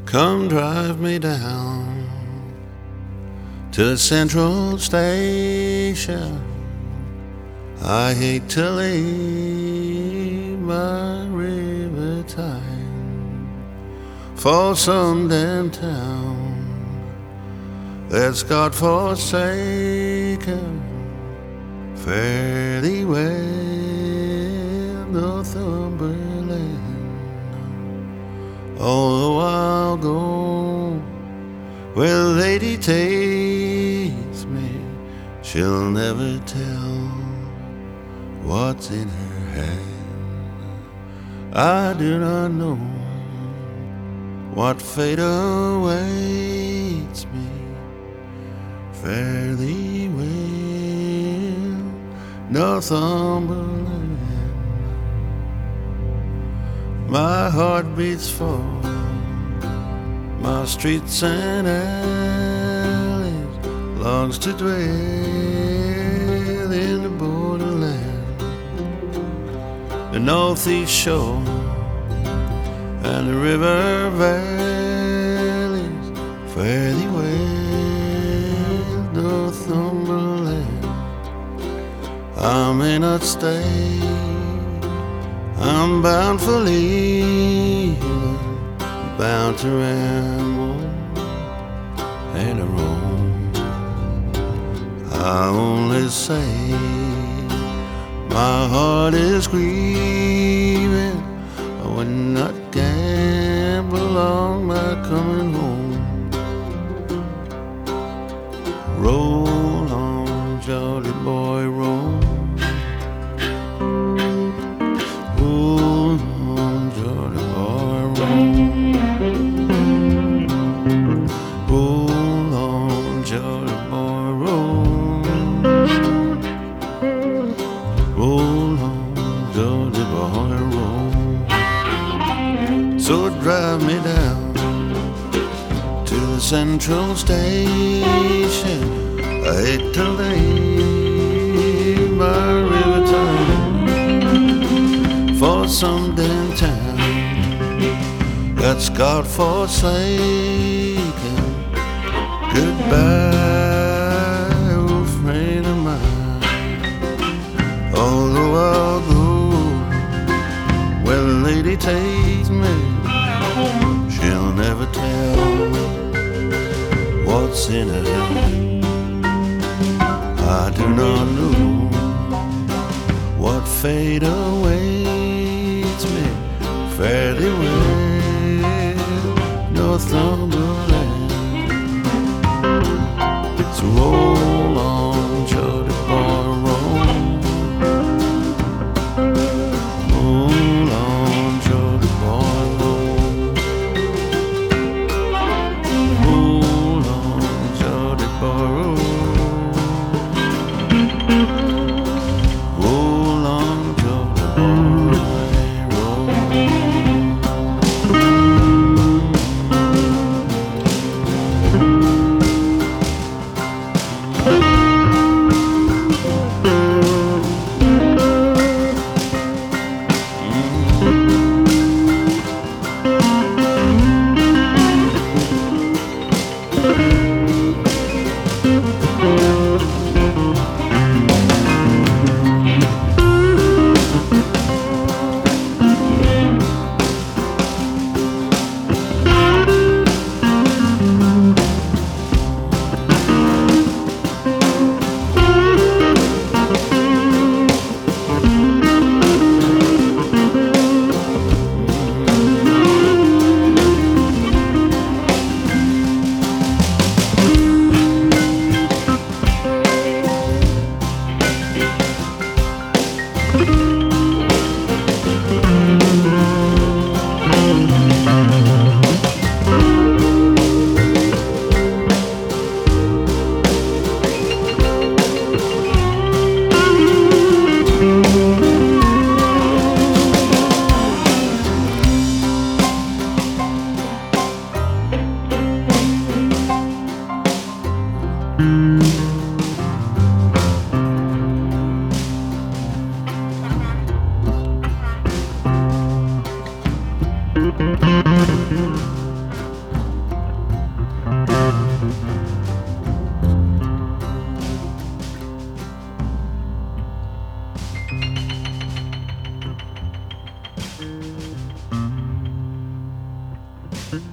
Come drive me down to the Central Station. I hate to leave my river time for some damn town that's God-forsaken. Fare thee well, Northumberland. Although I'll go where the lady takes me, she'll never tell what's in her hand. I do not know what fate awaits me. Fare thee well, Northumberland. My heart beats for my streets and alleys, longs to dwell in the borderland, the northeast shore and the river valleys. Fare thee well, Northumberland. I may not stay, I'm bound for leaving, bound to ramble and to roam. I only say my heart is grieving, I would not gamble on my coming home. Roll on, jolly boy, roll. So drive me down to the Central Station. I hate to leave my river time for some damn town that's God-forsaken. Goodbye, old friend of mine. Although I'll go where the lady takes me, she'll never tell what's in her hand. I do not know what fate awaits me. Fare thee well, Northumberland. So roll on, jolly boy, roll. Roll on, jolly boy, roll. Roll on, jolly boy, roll. Roll on, jolly boy, roll.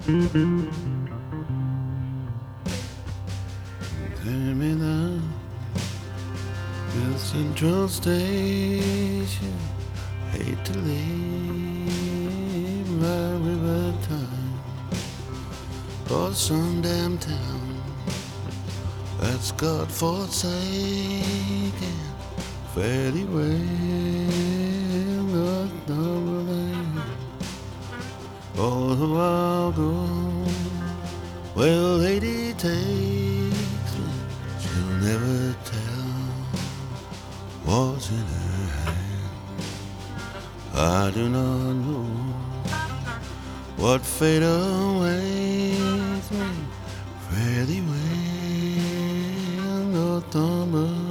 Terminal to Central Station. Hate to leave my river time or some damn town that's God forsaken. Fairly well, not Cumberland, or the wild gold. Well, lady takes me, she'll never tell what's in her hand. I do not know what fate awaits me. Fairly well, Northumberland.